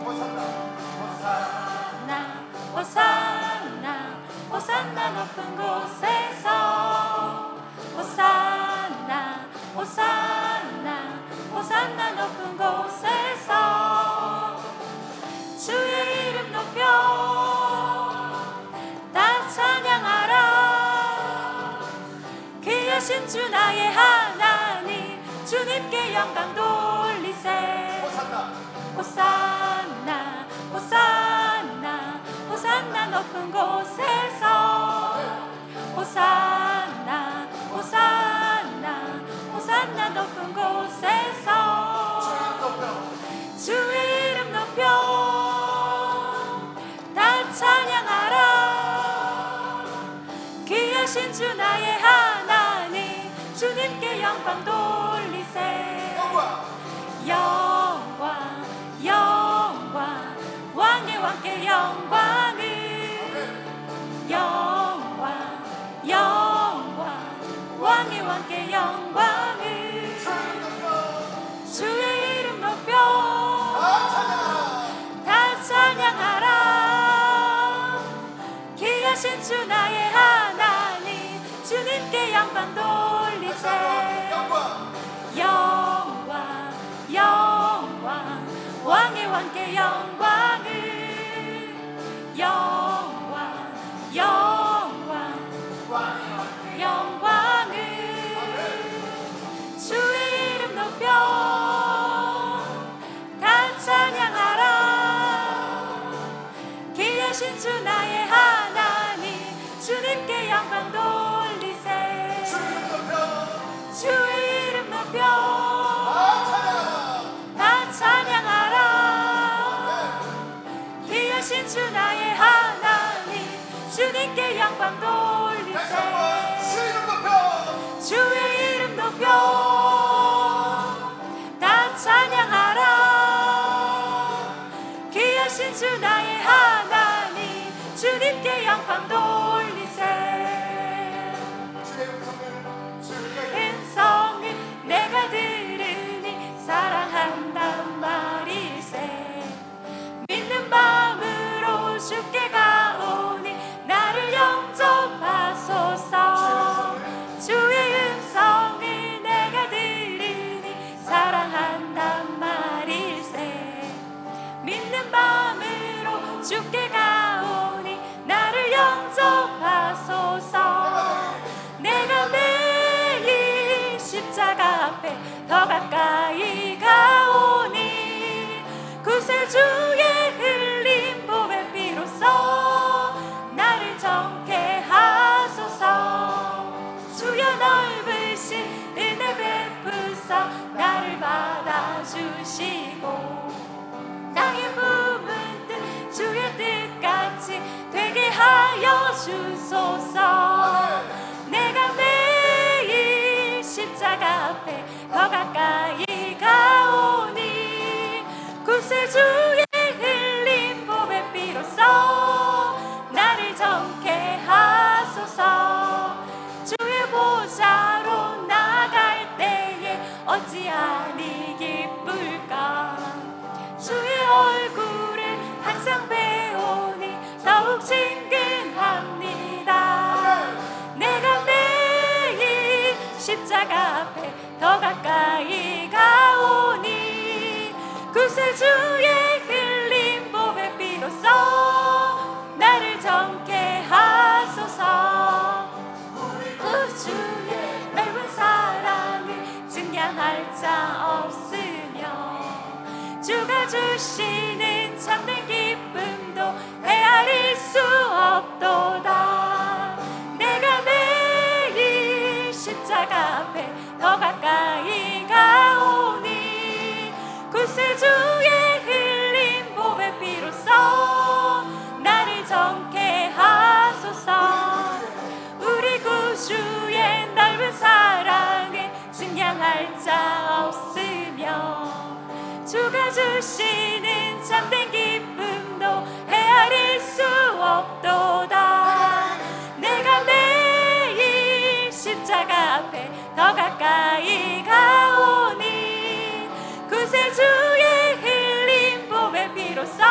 호산나 호산나 높은 곳에서 호산나 호산나 호산나 높은 곳에서 주의 이름 높여 다 찬양하라. 귀하신 주 나의 하나님 주님께 영광 돌리세. 호산나 호산나 호산나 높은 곳에서 호산나 호산나 호산나 높은 곳에서 주의 이름 높여 다 찬양하라. 귀하신 주 나의 하나님 주님께 영광 돌리세. 영광 영광 왕의 왕께 영광을 영광 영광 왕의 왕께 영광을 주의 이름 높여 다 찬양하라. 귀하신 주 나의 하나님 주님께 영광 돌리세. 영광 영광 왕의 왕께 영광을 영광 영광 영광을 주의 이름 높여 다 찬양하라. 귀하신 주 나의 하나님 주님께 영광 돌리세. 주의 이름 높여 다 찬양하라. 귀하신 주 나의 하나님 주님께 영광 돌리세. 주의 이름 높여 다 찬양하라. 귀하신 주 나의 하나님 주님께 영광 돌리세. 음성을 내가 들으니 사랑한단 말일세. 믿는 마음으로 주께 가오니 나를 영접하소서. 주의 음성을 내가 들으니 사랑한단 말일세. 믿는 마음으로 주께 가오니 나를 영접하소서. 내가 매일 십자가 앞에 더 가까이 가오니 구세주의 흘린 보배 피로써 나를 정케 하소서. 주여 넓으신 은혜 베푸사 나를 받아주시고 땅의 부은 뜻 주의 뜻같이 되게 하여 주소서. 내가 매일 십자가 앞에 더 가까이 가오니 구세주의 흘린 보배 피로써 나를 정케 하소서. 주의 보좌로 나갈 때에 어찌하니 기쁠까. 주의 얼굴을 항상 배우니 더욱 친근합니다. 내가 매일 십자가 앞에 더 가까이 가오니 구세주의 흘린 보배 피로써 나를 정케 하소서. 구주의 넓은 사랑을 증량할 자 없으며 주가 주시는 참된 기쁨도 헤아릴 수 없도다. 내가 매일 십자가 앞에 더 가까이 가오니 구세주의 흘린 보배 피로써 나를 정케 하소서. 우리 구주의 넓은 사랑을 증량할 자 없으며 주가 주시는 참된 기쁨도 헤아릴 수 없도다. 내가 매일 십자가 앞에 더 가까이 가오니 구세주의 흘린 보배 피로써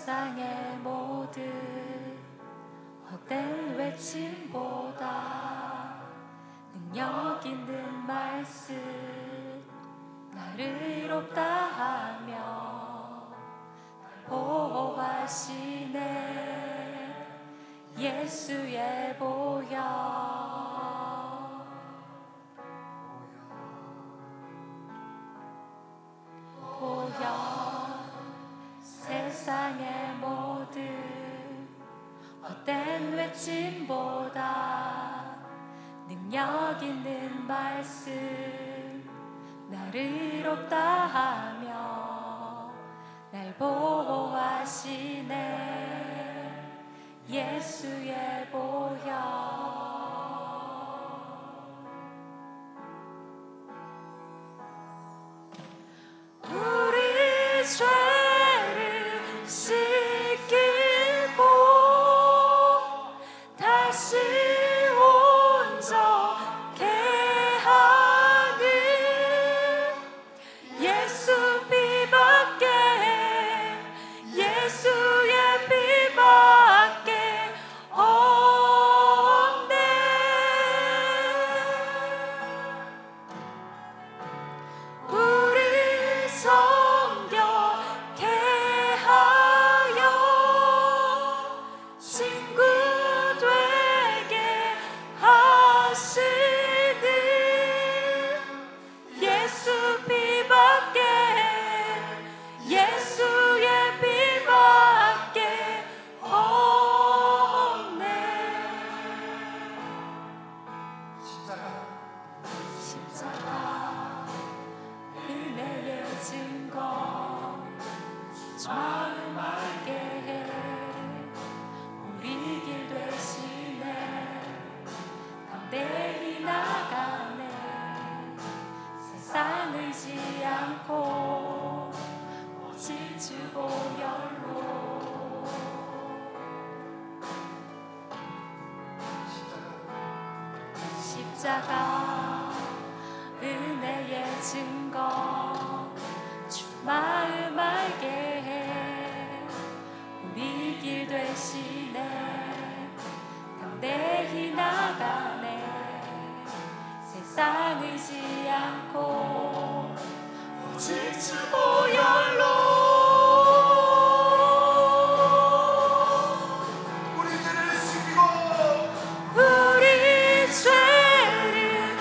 세상의 모든 헛된 외침보다 능력 있는 말씀 나를 의롭다 하며 보호하시네 예수의 보혈 세상의 모든 헛된 외침보다 능력 있는 말씀 나를 의롭다 하며 날 보호하시네 예수의 보혈 우리 죄를 씻기고 다시 온전케 하는 예수 피밖에 예수의 피밖에 없네 우리 성경케 하여 친구 되게 하시는 예수 피밖에 예수의 피밖에 없네 십자가 은혜의 증거 주 마음 알게 해 우리 길 되시네 담대히 나가네 세상 의지 않고 오직 주 보혈로 십자가 은혜의 증거 주 마음 알게 해 우리 길 되시네 담대히 나가네 세상 의지 않고 오직 주 보혈로 우리 죄를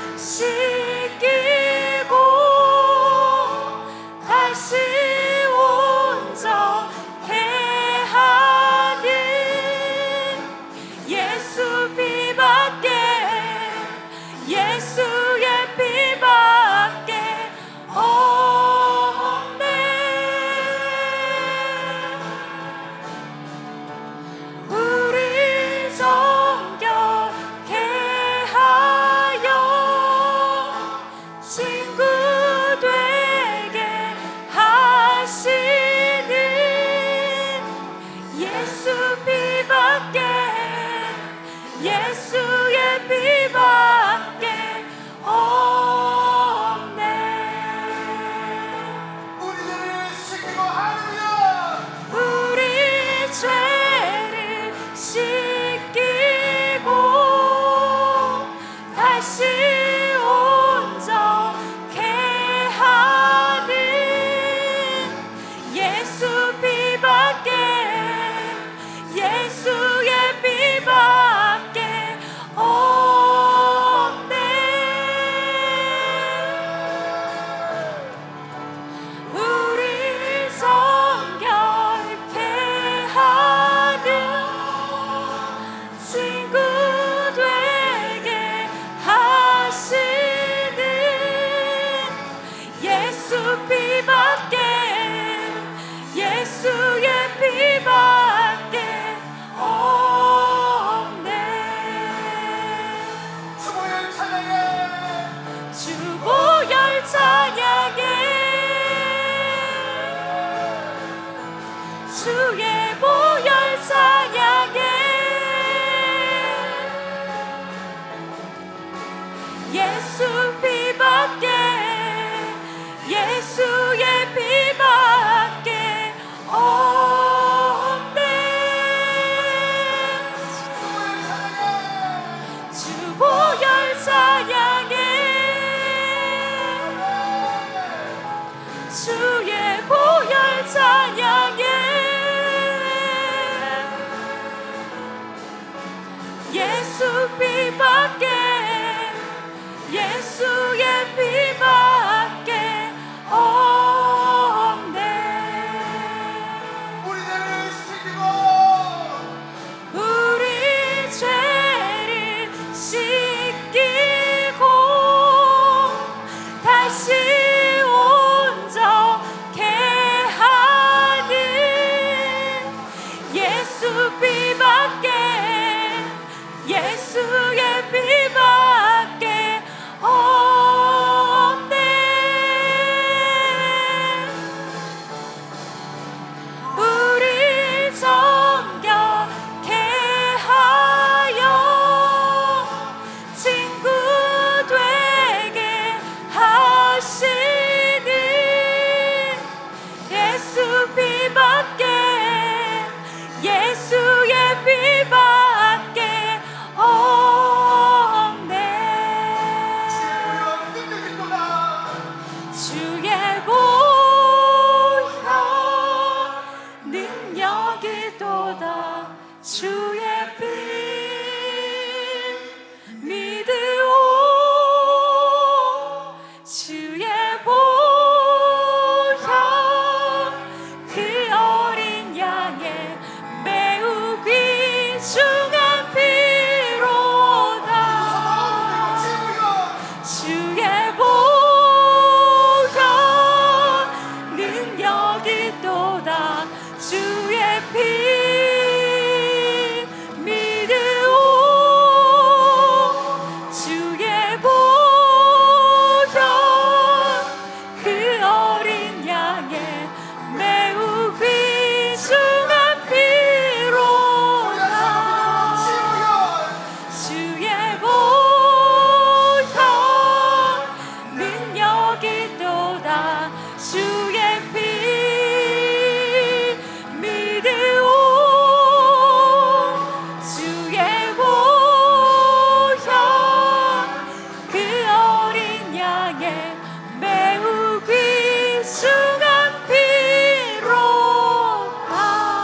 씻기고 다시 온전케 하는 예수 피밖에 예수의 피밖에 없네 예수 피밖에 예수의 피밖에 없네. 우리 죄를 씻기고 우리 죄를 씻기고 다시 온전케 하는 예수 피밖에 예수의 피밖에 없네. 우리 정결케 하여 친구 되게 하시는 예수 피밖에 예수의 피밖에 없네. 주의 보혈 능력이 도다. 주의 피 믿으오. 주의 보혈 그 어린 양의 매우 귀중한 피로다. 주의 보혈 능력이 도다. 주의 피 믿으오. 주의 보혈 그 어린 양의 매우 귀중한 피로다. 주의 보혈 능력이 도다. 주의 피 믿으오. 주의 보혈 그 어린 양의 매우 귀중한 피로다.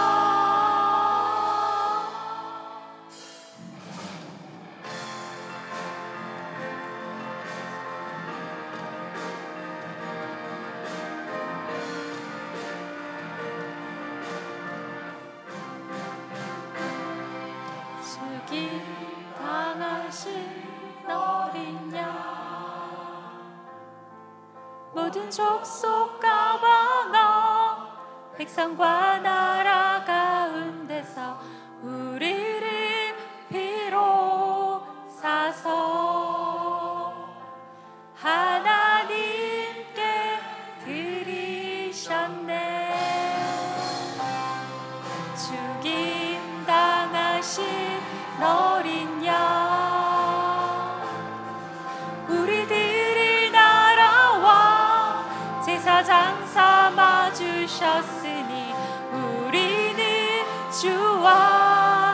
죽임 당하신 어린 양 모든 족속과 방언 백성과 나라 가운데서 우리를 피로 사서 하나님께 드리셨네. 죽임 당하신 어린 양 우리들을 날아와 제사장 삼아 주셨으니 우리는 주와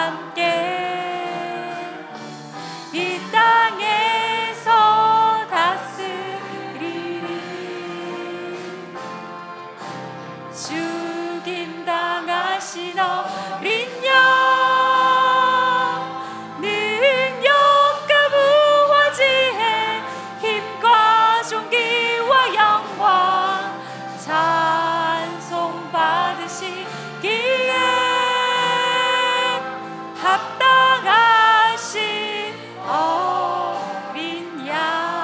함께 이 땅에서 다스리리. 죽임 당하신 어린 양 능력과 무화지혜 힘과 존귀와 영광 찬송 받으시기에 합당하신 어린 양.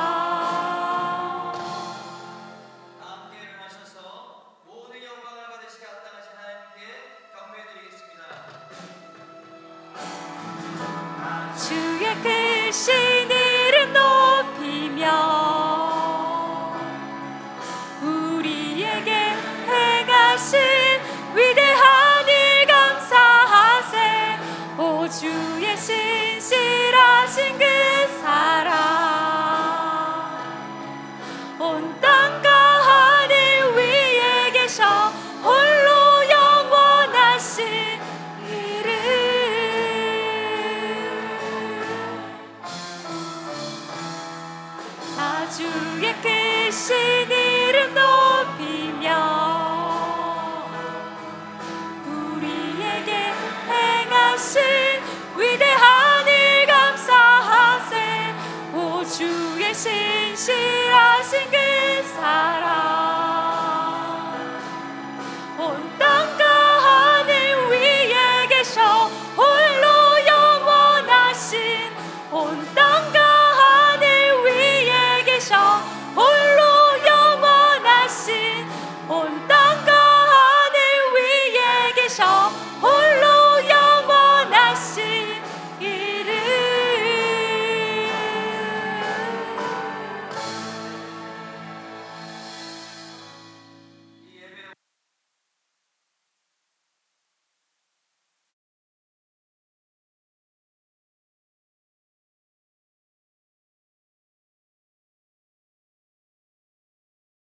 함께 일어나셔서 모든 영광을 받으시게 합당하신 하나님께 경배드리겠습니다. 주의 크신 이름 높이며 우리에게 행하신 위대한 일 감사하세. 오 주의 신실하신 그 사랑 온 땅과 하늘 위에 계셔 홀로 영원하신 이름. 주의 크신 이름 높이며 우리에게 행하신 위대한 일 온 땅